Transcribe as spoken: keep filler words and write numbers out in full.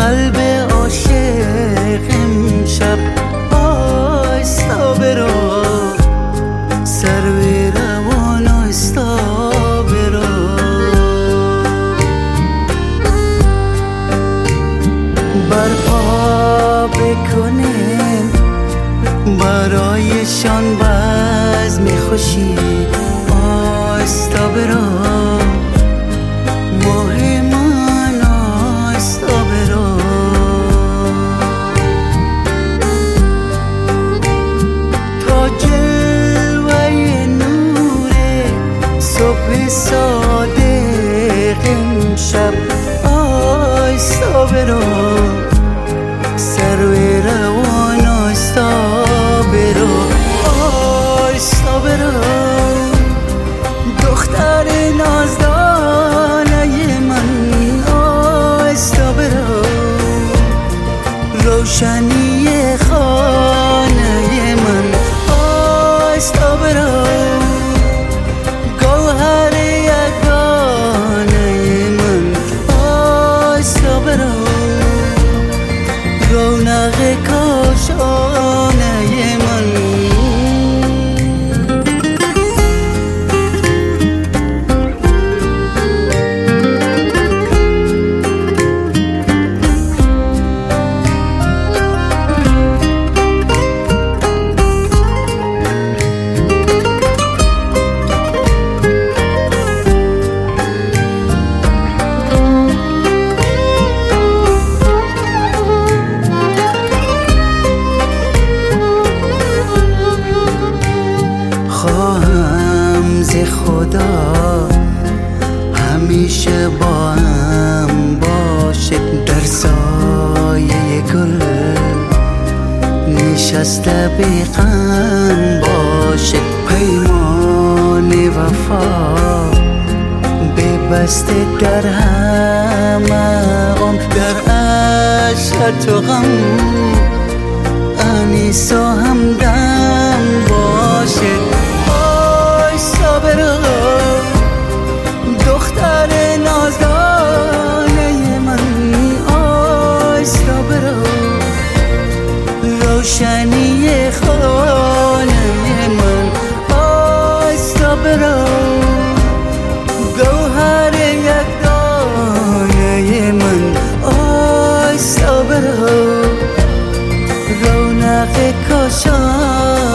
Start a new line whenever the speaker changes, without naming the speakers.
قلب عاشق امشب آیستا برو، سر به روان آیستا برو. برپا بکنیم برایشان بزم خوشی آیستا برو، ماه من آیستا برو. تا جلوه نور صبح صادق امشب آیستا برو، سر به روان آیستا برو، آیستا برو. دختر نازدانه من آیستا برو، روشنی خانه من آیستا برو، گوهر یگانه من آیستا برو، رونق کاشانه من. خواهم ز خدا همیشه با هم باشه، در سایه گل نشسته بیغم باشه، پیمان وفا ببسته در همه غم، در عشق و غم انیس و همدم باشه آیستا برو. دختر نازدانه من آیستا برو، روشنی خانه من آیستا برو، گوهر یگانه من آیستا برو، رونق کاشان